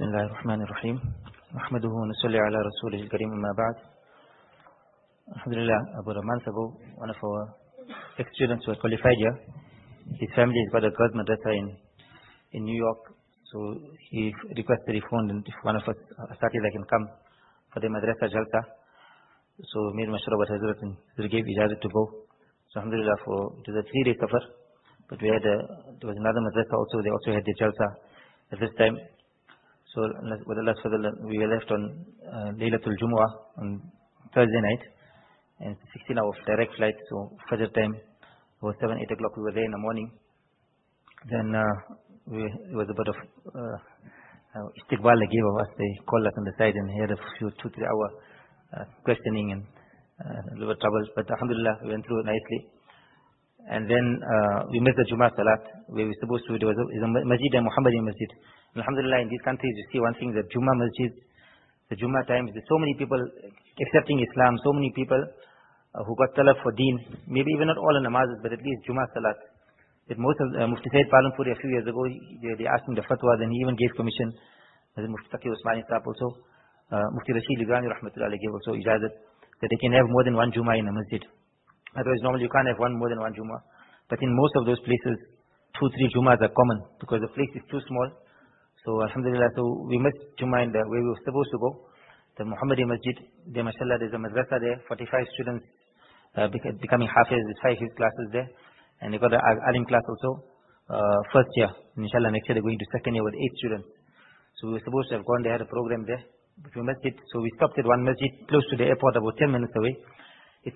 بسم الله الرحمن الرحيم نحمده ونصلي على رسوله الكريم أما بعد. Alhamdulillah, about a month ago, one of our ex-students was qualified here. His family has got a girls' madrasa in New York, so he requested, he phoned, and if one of us started, I can come for the madrasa jalsa. So me and Mashra Bat Hazrat and they gave ijazat to go. So Alhamdulillah, it was a 3-day safar, but there was another madrasa also, they also had the jalsa at this time. So with Allah's fadl, we were left on Laylatul Jumu'ah on Thursday night, and 16 hours direct flight, so Fajr time, about 7-8 o'clock we were there in the morning. Then it was a bit of istiqbal they gave of us. They called us on the side and had a few 2-3 hour questioning and a little bit of trouble, but alhamdulillah we went through it nicely. And then we missed the Jummah Salat where we were supposed to. It was a masjid, a Muhammadi masjid. And alhamdulillah, in these countries you see one thing, that Jummah masjids, the Jummah times, there's so many people accepting Islam, so many people who got talab for deen, maybe even not all in namazes, but at least Jummah Salat. That most of Mufti Sayyid Palanpuri a few years ago, they asked him the fatwa, then he even gave permission. Mufti Taqi Usmani Saab also, Mufti Rashid Ligani Rahmatullah gave also ijazat that they can have more than one Jummah in a masjid. Otherwise normally you can't have more than one Jummah. But in most of those places, 2-3 Jummahs are common because the place is too small. So alhamdulillah, so we missed Jummah in the way we were supposed to go. The Muhammadi Masjid, there mashallah, there's a madrasa there, 45 students becoming hafiz, there's 5 his classes there. And they got an alim class also, first year. And inshallah next year they're going to second year with 8 students. So we were supposed to have gone, they had a program there. But we missed it, so we stopped at one masjid close to the airport, about 10 minutes away. It's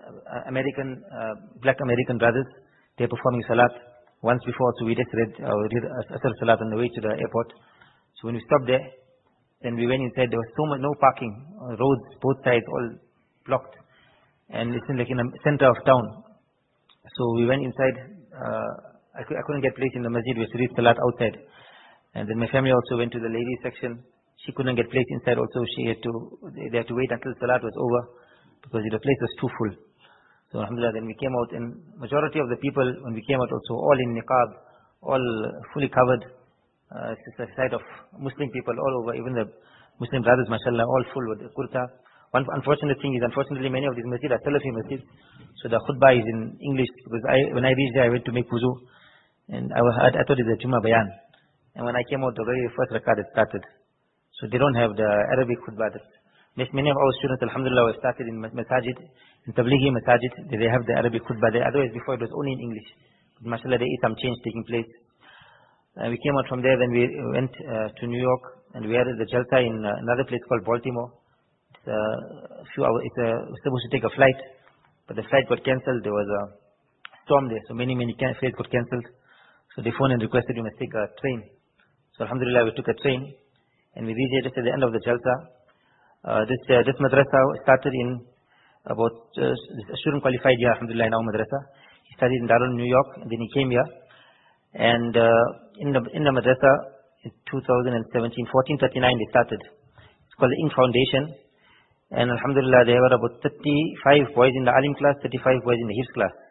black American brothers. They're performing salat once before, so we just read Asr salat on the way to the airport. So when we stopped there, then we went inside. There was no parking, roads both sides all blocked, and it's in the center of town. So we went inside. I couldn't get place in the masjid. We had to read salat outside, and then my family also went to the ladies section. She couldn't get place inside. Also, they had to wait until salat was over, because the place was too full. So alhamdulillah, then we came out, and majority of the people, when we came out also, all in niqab, all fully covered. It's a sight of Muslim people all over, even the Muslim brothers, mashallah, all full with the kurta. One unfortunate thing is, unfortunately, many of these masjids are Salafi masjids, so the khutbah is in English, because when I reached there, I went to make wuzu, and I thought it was a Jummah bayan. And when I came out, the very first rakat it started. So they don't have the Arabic khutbah. Many of our students, alhamdulillah, have started in masajid, in tablighi masajid, they have the Arabic khutbah there. Otherwise, before it was only in English. But mashallah, there is some change taking place. We came out from there, then we went to New York, and we had the jalsa in another place called Baltimore. It's a few hours, we're supposed to take a flight, but the flight got cancelled. There was a storm there, so many flights got cancelled. So they phoned and requested we must take a train. So alhamdulillah, we took a train, and we reached just at the end of the jalsa. This madrasa started in about a student qualified here, alhamdulillah, in our madrasa. He studied in Darul New York, and then he came here. And in the madrasa in 2017, 1439 they started. It's called the Ink Foundation. And alhamdulillah, there were about 35 boys in the alim class, 35 boys in the hifz class.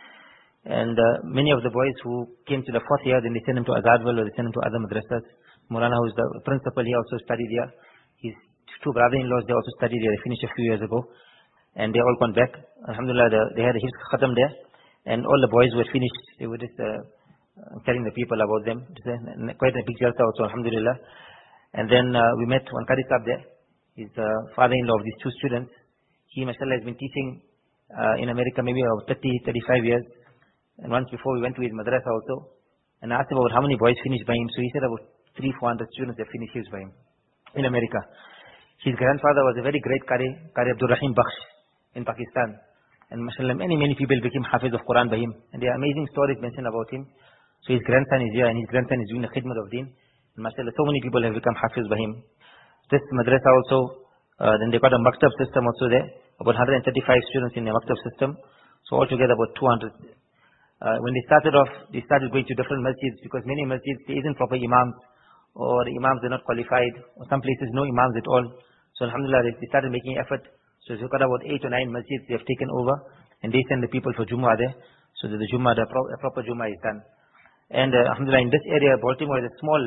And many of the boys who came to the 4th year, then they sent them to Azadwal or they sent them to other madrasas. Maulana, who is the principal, he also studied here. His 2 brother-in-laws, they also studied here. They finished a few years ago. And they all gone back. Alhamdulillah, they had a hifz khatam there. And all the boys were finished. They were just telling the people about them. Quite a big jalsa also, alhamdulillah. And then we met one Qari Sahib there. He's the father-in-law of these 2 students. He, mashallah, has been teaching in America maybe about 30-35 years. And once before we went to his madrasa also. And I asked him about how many boys finished by him. So he said about 300-400 students have finished his by him in America. His grandfather was a very great Qari Abdul Rahim Bakhsh in Pakistan. And mashallah, many people became hafiz of Quran by him. And there are amazing stories mentioned about him. So his grandson is here, and his grandson is doing the khidmat of deen. And mashallah, so many people have become hafiz by him. This madrasa also, then they got a maktab system also there. About 135 students in the maktab system. So altogether about 200. When they started off, they started going to different masjids, because many masjids, there isn't proper imams, or the imams are not qualified, or some places no imams at all. So alhamdulillah, they started making effort. So they've got about 8 or 9 masjids they have taken over, and they send the people for Jummah there, so that the Jummah, the proper Jummah is done. And alhamdulillah, in this area, Baltimore is a small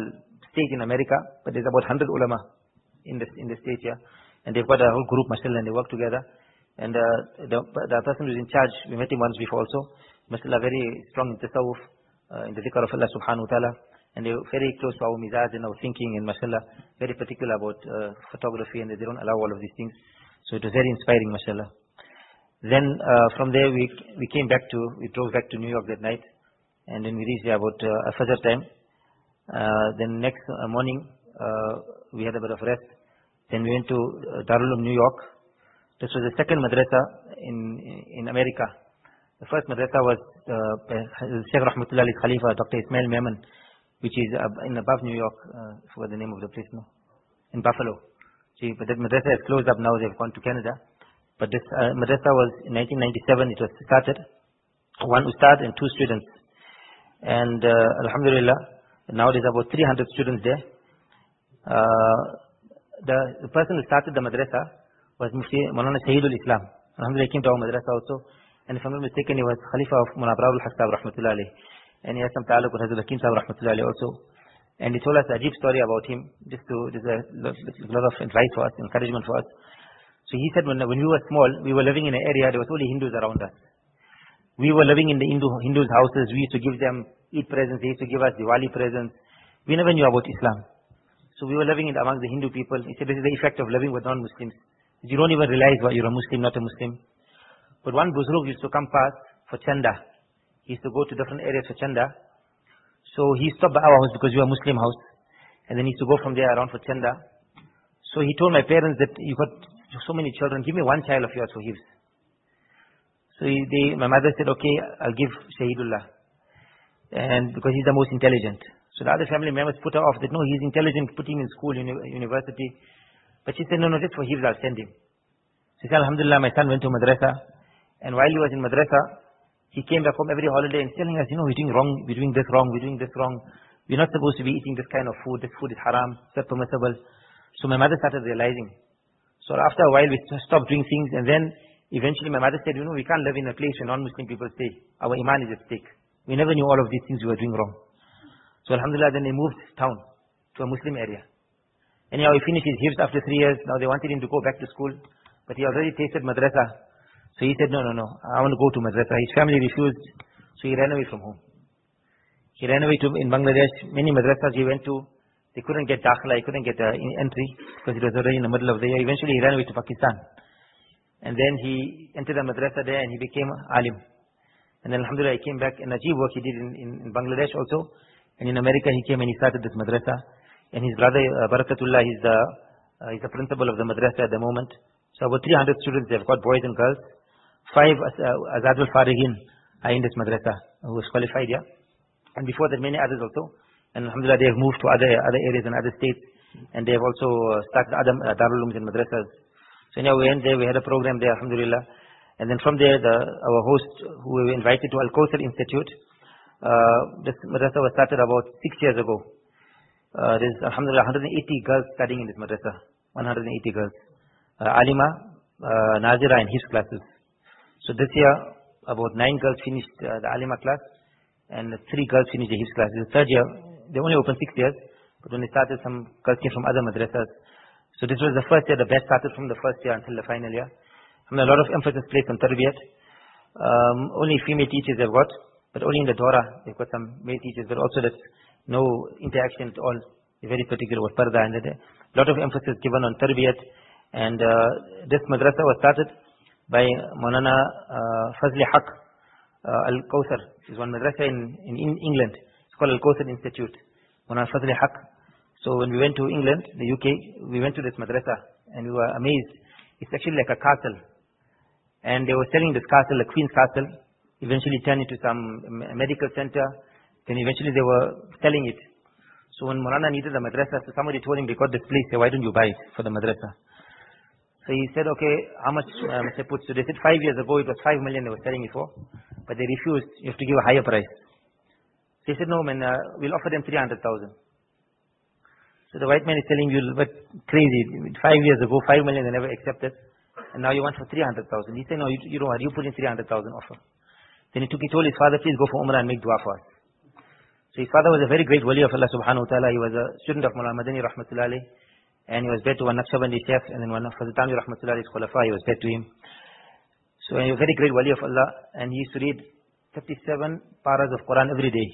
state in America, but there's about 100 ulama in the state here. And they've got a whole group, mashallah, and they work together. And the person who's in charge, we met him once before also, mashallah, very strong in tasawwuf, in the dhikr of Allah subhanahu wa ta'ala. And they're very close to our mizaj and our thinking, and mashallah, very particular about photography, and they don't allow all of these things. So it was very inspiring, mashallah. Then from there we drove back to New York that night, and then we reached there about Fajr time. Then next morning we had a bit of rest. Then we went to Darul Uloom, New York. This was the second madrasa in America. The first madrasa was Sheikh Rahmatullah Ali Khalifa, Dr. Ismail Memon, which is in above New York. I forgot the name of the place now. In Buffalo. See, but that madrasa has closed up now. They've gone to Canada. But this madrasa was in 1997. It was started. One ustad and 2 students. And alhamdulillah, now there's about 300 students there. The person who started the madrasa was Mufti Maulana Shahidul Islam. Alhamdulillah, he came to our madrasa also. And if I'm not mistaken, he was Khalifa of Mullah Abrarul Haq Sahib Rahmatullah Alayh. And he has some ta'alluq with Hazrat Hakim Sahib Rahmatullah Alayh also. And he told us a ajib story about him. There's a lot of advice for us, encouragement for us. So he said when we were small, we were living in an area, there was only Hindus around us. We were living in the Hindus' houses. We used to give them Eid presents. They used to give us Diwali presents. We never knew about Islam. So we were living among the Hindu people. He said this is the effect of living with non-Muslims. You don't even realize why you're a Muslim, not a Muslim. But one Buzrug used to come past for Chanda. He used to go to different areas for Chanda. So he stopped by our house because we were a Muslim house. And then he used to go from there around for Chanda. So he told my parents that you've got so many children, give me one child of yours for hifz. So my mother said, okay, I'll give Shahidullah. And because he's the most intelligent. So the other family members put her off that no, he's intelligent, put him in school, university. But she said, no, just for hifz I'll send him. She said, alhamdulillah, my son went to madrasa. And while he was in madrasa, he came back home every holiday and telling us, we're doing wrong, we're doing this wrong, we're doing this wrong. We're not supposed to be eating this kind of food. This food is haram, it's not permissible. So my mother started realizing. So after a while, we stopped doing things. And then eventually my mother said, we can't live in a place where non-Muslim people stay. Our iman is at stake. We never knew all of these things we were doing wrong. So alhamdulillah, then they moved town to a Muslim area. Anyhow, he finished his hifz after 3 years. Now they wanted him to go back to school. But he already tasted madrasa. So he said, no, I want to go to madrasa. His family refused. So he ran away from home. He ran away in Bangladesh. Many madrasas he went to, they couldn't get dakhla, he couldn't get entry because it was already in the middle of the year. Eventually he ran away to Pakistan. And then he entered a madrasa there and he became alim. And then alhamdulillah he came back and ajib work he did in Bangladesh also. And in America he came and he started this madrasa. And his brother Barakatullah, he's the principal of the madrasa at the moment. So about 300 students, they've got boys and girls. 5 Azadul Farighin are in this madrasa who was qualified here. And before that many others also. And alhamdulillah they have moved to other areas and other states. And they have also started other Darul Ulooms and madrasas. So anyhow we went there, we had a program there, alhamdulillah. And then from there our host who we were invited to Al-Kawthar Institute. This madrasa was started about 6 years ago. There's alhamdulillah 180 girls studying in this madrasa. 180 girls. Alima, Nazira and his classes. So this year, about 9 girls finished the Alima class and 3 girls finished the Hifz class. The third year, they only opened 6 years, but when they started, some girls came from other madrasas. So this was the first year, the best started from the first year until the final year. A lot of emphasis placed on tarbiyat. Only female teachers they've got, but only in the Dora, they've got some male teachers, but also there's no interaction at all. They're very particular with parda, and a lot of emphasis given on tarbiyat. And this madrasa was started by Maulana Fazli Haq Al-Kawthar. It's one madrasa in England. It's called Al-Kawthar Institute. Maulana Fazli Haq. So when we went to England, the UK, we went to this madrasa and we were amazed. It's actually like a castle. And they were selling this castle, the Queen's Castle, eventually turned into some medical center. Then eventually they were selling it. So when Maulana needed a madrasa, so somebody told him they got this place, say, why don't you buy it for the madrasa? So he said, okay, how much must I put? So they said 5 years ago it was 5 million they were selling it for, but they refused. You have to give a higher price. So he said, no man, we'll offer them 300,000. So the white man is telling you, but crazy. 5 years ago, 5 million they never accepted, and now you want for 300,000. He said, no, you don't want. You put in 300,000 offer. Then he told his father, please go for Umrah and make dua for us. So his father was a very great wali of Allah subhanahu wa ta'ala. He was a student of Mullah Madani rahmatullahi alayhi. And he was bred to one Naqshbandi Sheikh, and then one of Hazrat Tanvi rahmatullahi alayhi's Khulafa, he was bred to him. So he was a very great wali of Allah, and he used to read 37 paras of Quran every day.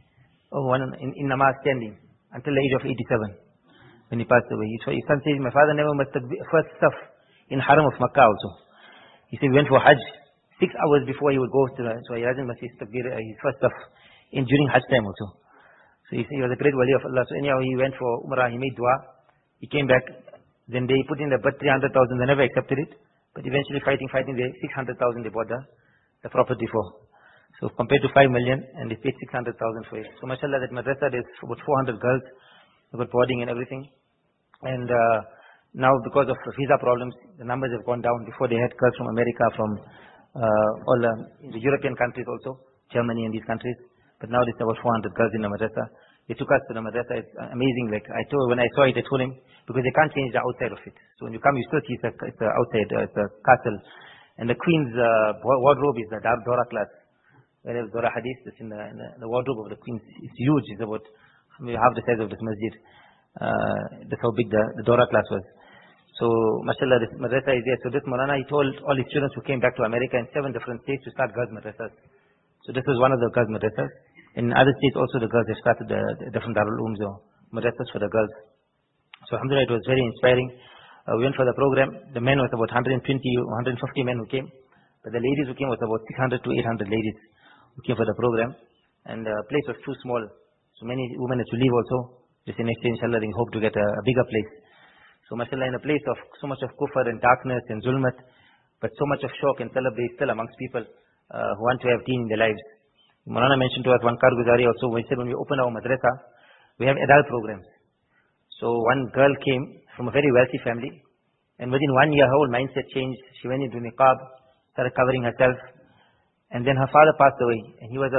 In namaz standing, until the age of 87, when he passed away. So his son says, my father never missed the first stuff in Haram of Makkah also. He said, we went for Hajj 6 hours before he would go to so he hasn't missed his first stuff during Hajj time also. So he was a great wali of Allah. So anyhow, he went for Umrah, he made dua, he came back, then they put in the bet 300,000, they never accepted it, but eventually fighting, they 600,000 they bought the property for. So compared to 5 million, and they paid 600,000 for it. So mashallah, that madrasa, there's about 400 girls, they've got boarding and everything. And now because of visa problems, the numbers have gone down. Before they had girls from America, from all the European countries also, Germany and these countries. But now there's about 400 girls in the madrasa. They took us to the madrasa. It's amazing. Like when I saw it, I told him, because they can't change the outside of it. So when you come, you still see it's outside, it's a castle. And the queen's wardrobe is the Dora class. Where there's Dora Hadith, it's in the wardrobe of the queen. It's huge. It's about maybe half the size of this masjid. That's how big the Dora class was. So, mashallah, this madrasa is there. So this Maulana, he told all his students who came back to America in 7 different states to start girls madrasas. So this was one of the girls madrasas. In other states also the girls have started the different Darul Ulooms or madrasas for the girls. So alhamdulillah, it was very inspiring. We went for the program. The men was about 120, 150 men who came. But the ladies who came was about 600 to 800 ladies who came for the program. And the place was too small. So many women had to leave also. They say next year, inshallah, they hope to get a bigger place. So mashallah, in a place of so much of kufr and darkness and zulmat, but so much of shock and celebrate still amongst people who want to have deen in their lives. Maulana mentioned to us one Karguzari also, when he said when we open our madrasa, we have adult programs. So one girl came from a very wealthy family, and within 1 year her whole mindset changed. She went into niqab, started covering herself, and then her father passed away, and he was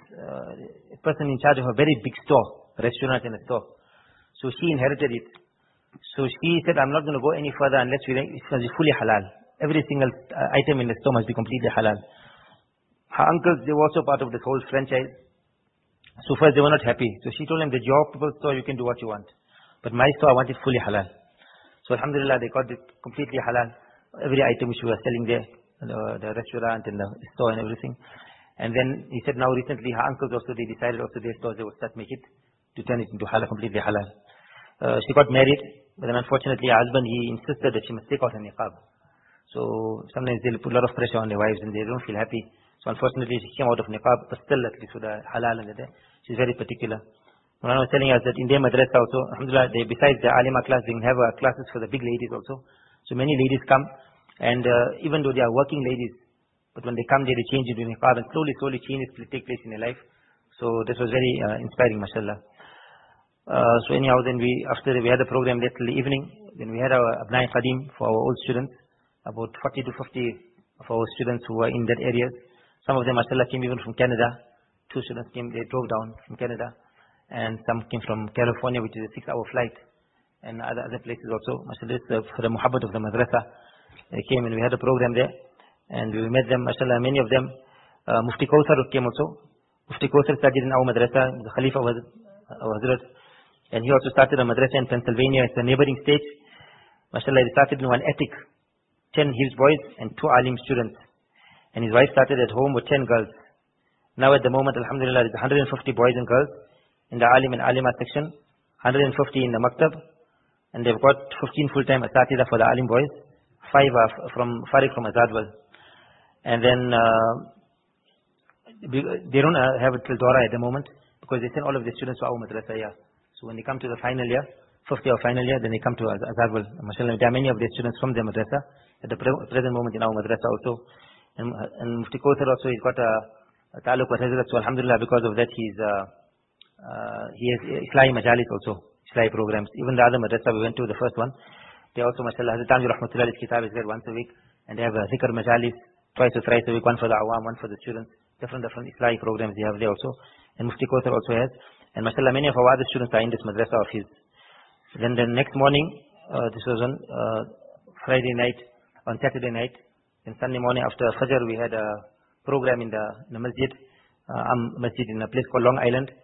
a person in charge of a very big store, a restaurant and a store. So she inherited it. So she said, I'm not going to go any further unless it must be fully halal. Every single item in the store must be completely halal. Her uncles, they were also part of this whole franchise. So first they were not happy. So she told them that your people's store, you can do what you want. But my store, I want it fully halal. So alhamdulillah, they got it completely halal. Every item which we were selling there, the restaurant and the store and everything. And then he said now recently her uncles also, they decided also their stores, they would start make it to turn it into halal, completely halal. She got married, but then unfortunately her husband, he insisted that she must take out her niqab. So sometimes they'll put a lot of pressure on their wives and they don't feel happy. So unfortunately she came out of niqab, but still at least with the halal and she's very particular. Mulana was telling us that in their madrasa also, alhamdulillah, besides the alima class, they have classes for the big ladies also. So many ladies come, and even though they are working ladies, but when they come there, they change into niqab, and slowly changes will take place in their life. So this was very inspiring, mashallah. So anyhow, then after we had the program there till the evening, then we had our Abnai Qadim for our old students, about 40 to 50 of our students who were in that area. Some of them, mashallah, came even from Canada. 2 students came, they drove down from Canada. And some came from California, which is a 6-hour flight. And other places also, mashallah, for the muhabbat of the madrasa. They came and we had a program there. And we met them, mashallah, many of them. Mufti Kawthar came also. Mufti Kawthar studied in our madrasa, the Khalifa was our Hazrat. And he also started a madrasa in Pennsylvania, it's a neighboring state. Mashallah, he started in one attic. 10 his boys and 2 alim students. And his wife started at home with 10 girls. Now at the moment, alhamdulillah, there's 150 boys and girls in the alim and alima section, 150 in the maktab, and they've got 15 full-time asatida for the alim boys, 5 are from Farid from Azadwal. And then they don't have it till Dora at the moment, because they send all of the students to our madrasa, yeah. So when they come to the final year, 5th year or final year, then they come to Azadwal. Mashallah, there are many of the students from the madrasa at the present moment in our madrasa also. And Mufti Kawthar also, he's got a taluk with Hazrat, so alhamdulillah, because of that he has Islahi majalis also, Islahi programs. Even the other madrasa we went to, the first one, they also, mashallah, Hazrat Tanvi rahmatullahi's kitab is there once a week, and they have a zikr majalis, twice or thrice a week, one for the awam, one for the students, different Islahi programs they have there also. And Mufti Kawthar also has. And mashallah, many of our other students are in this madrasa of his. Then the next morning, this was on Friday night, on Saturday night, and Sunday morning after Fajr, we had a program in the masjid, masjid in a place called Long Island.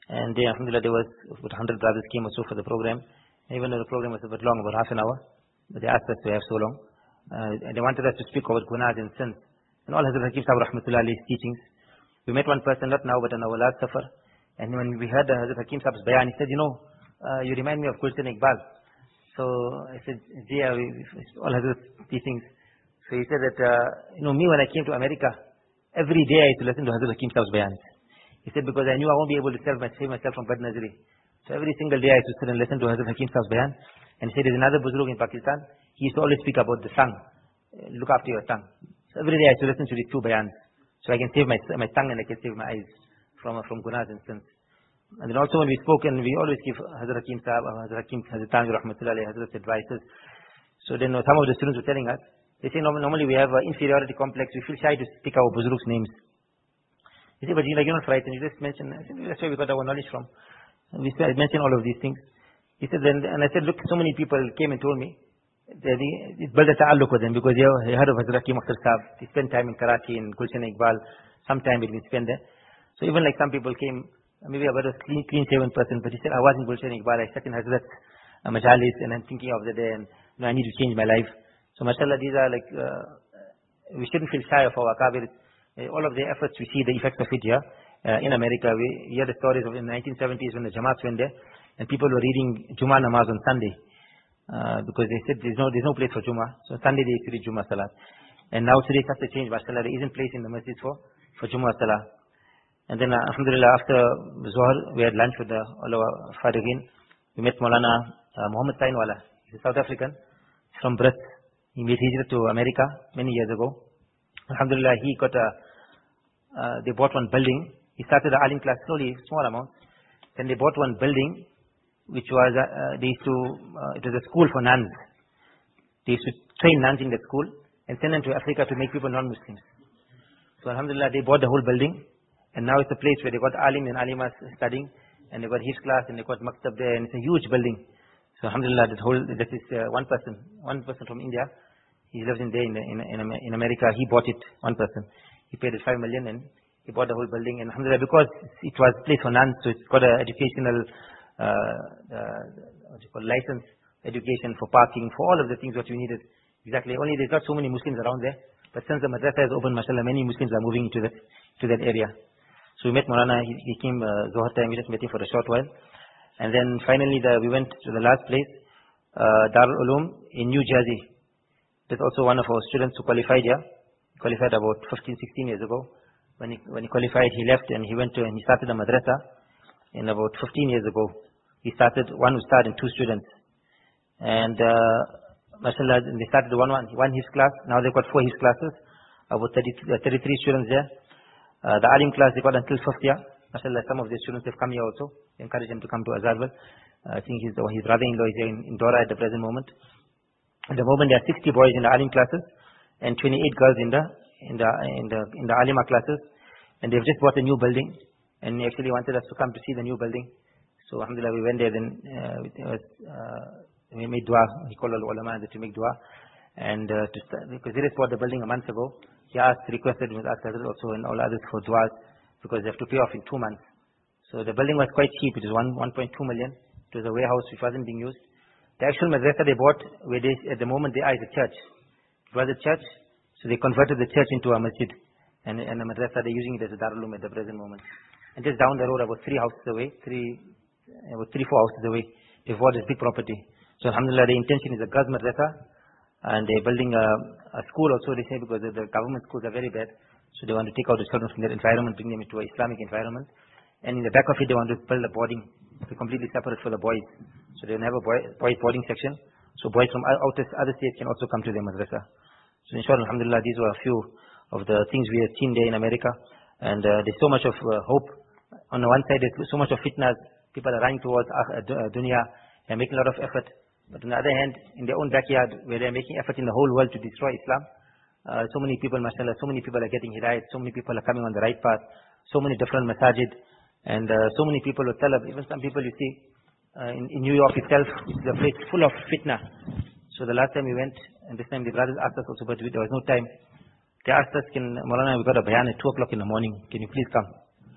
And then, alhamdulillah, there was about 100 brothers came also for the program. And even though the program was a bit long, about half an hour, but they asked us to have so long. And they wanted us to speak about gunas and sins. And all Hazrat Hakim Sahib Rahmatullah Alayhi's teachings. We met one person, not now, but on our last safar. And when we heard Hazrat Hakim Sahib's bayan, he said, you remind me of Gulshan Iqbal. So I said, yeah, all Hazrat's teachings. So he said that, me when I came to America, every day I used to listen to Hazrat Hakim Sahib's bayans. He said, because I knew I won't be able to save myself from bad nazari. So every single day I used to sit and listen to Hazrat Hakim Sahib's bayan. And he said, there's another Buzurg in Pakistan. He used to always speak about the tongue. Look after your tongue. So every day I used to listen to these two bayans. So I can save my tongue and I can save my eyes from gunas and sins. And then also when we spoke, and we always give Hazrat Hakim Sahib, Hazrat Tanvi Rahmatullah Alayhi, Hazrat's advices. So then some of the students were telling us, they say normally we have an inferiority complex. We feel shy to speak our Buzurg's names. He said, but you're not frightened. You just mention. I said, that's where we got our knowledge from. And I mentioned all of these things. He said, and I said, look, so many people came and told me, it built a ta'alluq with them because they heard of Hazrat Hakim Akhtar Sahib. They spent time in Karachi, in Gulshan Iqbal, some time between spend there. So even like some people came, maybe I was a clean shaven person, but he said, I was in Gulshan Iqbal, I sat in Hazrat's majalis and I'm thinking of the day and I need to change my life. So mashallah, these are like, we shouldn't feel shy of our akabir. All of the efforts, we see the effects of it here in America. We hear the stories of in the 1970s when the Jamaats went there and people were reading Jummah namaz on Sunday because they said there's no place for Jummah. So Sunday they used to read Jummah salat. And now today such a change, mashallah, there isn't place in the masjid for Jummah salah. And then alhamdulillah after Zohar we had lunch with all our Farighin. We met Maulana Muhammad Sainwala. He's a South African from Brits. He made hijrah to America many years ago. Alhamdulillah, they bought one building. He started the alim class slowly, small amounts. Then they bought one building, which was, it was a school for nuns. They used to train nuns in the school and send them to Africa to make people non-Muslims. So alhamdulillah, they bought the whole building. And now it's a place where they got alim and alimas studying. And they got his class and they got maktab there. And it's a huge building. So alhamdulillah, that is one person from India. He lives in there in America. He bought it, one person. He paid it 5 million and he bought the whole building. And alhamdulillah, because it was a place for nuns, so it's got an educational, license, education for parking, for all of the things what you needed. Exactly. Only there's not so many Muslims around there. But since the madrasa is open, mashallah, many Muslims are moving to that area. So we met Maulana. He came Zohar time. We just met him for a short while. And then finally we went to the last place, Darul Uloom in New Jersey. There's also one of our students who qualified here. He qualified about 15, 16 years ago. When he qualified, he left and he started a madrasa. And about 15 years ago, one who started 2 students. And mashallah, they started one his class. Now they've got 4 his classes, about 33 students there. The alim class, they got until 5th year. Mashallah, some of the students have come here also. They encourage them to come to Azharwal. I think his brother-in-law is here in Dora at the present moment. At the moment, there are 60 boys in the alim classes and 28 girls in the alima classes. And they've just bought a new building. And they actually wanted us to come to see the new building. So alhamdulillah, we went there. Then we made dua. He called all ulama to make dua. And because they just bought the building a month ago, he requested with us also and all others for duas because they have to pay off in 2 months. So the building was quite cheap. It was 1.2 million. It was a warehouse which wasn't being used. The actual madrasa they bought, at the moment they are is a church. It was a church, so they converted the church into a masjid. And the madrasa, they're using it as a Darul Uloom at the present moment. And just down the road, about 3 houses away, 4 houses away, they bought this big property. So alhamdulillah, the intention is a girls madrasa. And they're building a school also, they say, because the government schools are very bad. So they want to take out the children from that environment, bring them into an Islamic environment. And in the back of it, they want to build a boarding, completely separate for the boys. So they will have a boys boarding section. So boys from other states can also come to the madrasa. So inshallah, alhamdulillah, these were a few of the things we have seen there in America. And there's so much of hope. On the one side, there's so much of fitnas. People are running towards dunya. They're making a lot of effort. But on the other hand, in their own backyard, where they're making effort in the whole world to destroy Islam, so many people, mashallah, so many people are getting hidayat. So many people are coming on the right path. So many different masajid. And so many people with talab. Even some people you see, in New York itself, it's a place full of fitna. So the last time we went, and this time the brothers asked us also, but there was no time. They asked us, Maulana, we got a bayan at 2 o'clock in the morning. Can you please come?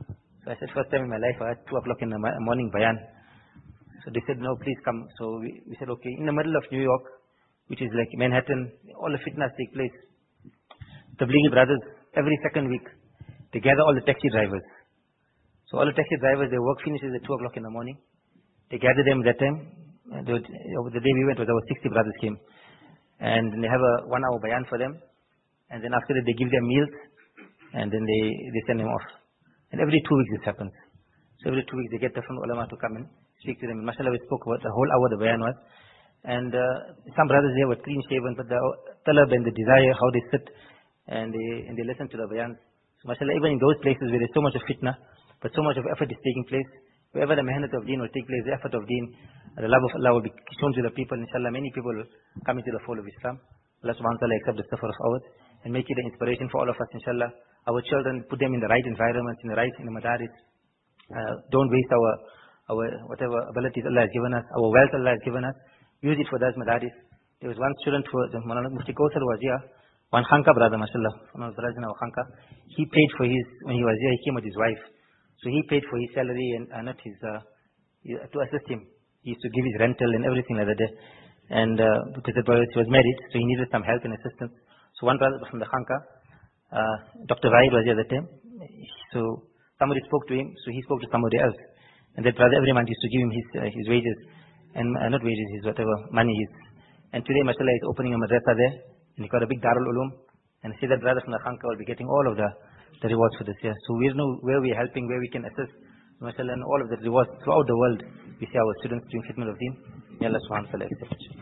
So I said, first time in my life, I had 2 o'clock in the morning bayan. So they said, no, please come. So we said, okay. In the middle of New York, which is like Manhattan, all the fitnas take place. Tablighi brothers, every second week, they gather all the taxi drivers. So all the taxi drivers, their work finishes at 2 o'clock in the morning. They gather them that time. The day we went was about 60 brothers came. And they have a 1 hour bayan for them. And then after that, they give them meals. And then they send them off. And every 2 weeks this happens. So every 2 weeks they get different ulama to come and speak to them. And mashallah, we spoke about the whole hour the bayan was. And some brothers there were clean shaven, but the talab and the desire, how they sit and they listen to the bayans. So mashallah, even in those places where there's so much of fitna, but so much of effort is taking place, wherever the mehnat of deen will take place, the effort of deen, the love of Allah will be shown to the people. Inshallah, many people will come into the fold of Islam. Allah subhanahu wa ta'ala accept the suffer of ours and make it an inspiration for all of us, inshallah. Our children, put them in the right environment, in the madaris. Don't waste our whatever abilities Allah has given us, our wealth Allah has given us. Use it for those madaris. There was one student who, Mufti Kausar was here, one Khanka brother, mashallah, one of the brothers in our Khanka. He paid for when he was here, he came with his wife. So he paid for his salary and not his, to assist him. He used to give his rental and everything like that. And because the brother was married, so he needed some help and assistance. So one brother from the Khanka, Dr. Zahid was here at that time. So somebody spoke to him, so he spoke to somebody else. And that brother every month used to give him his wages, and not wages, his whatever money is. And today, mashallah, he's opening a madrasa there, and he got a big Darul Ulum. And I see that brother from the Khanka will be getting all of the rewards for this year. So we know where we are helping, where we can assist, mashallah, and all of the rewards throughout the world. We see our students doing khidmat of deen. May Allah subhanahu wa ta'ala accept.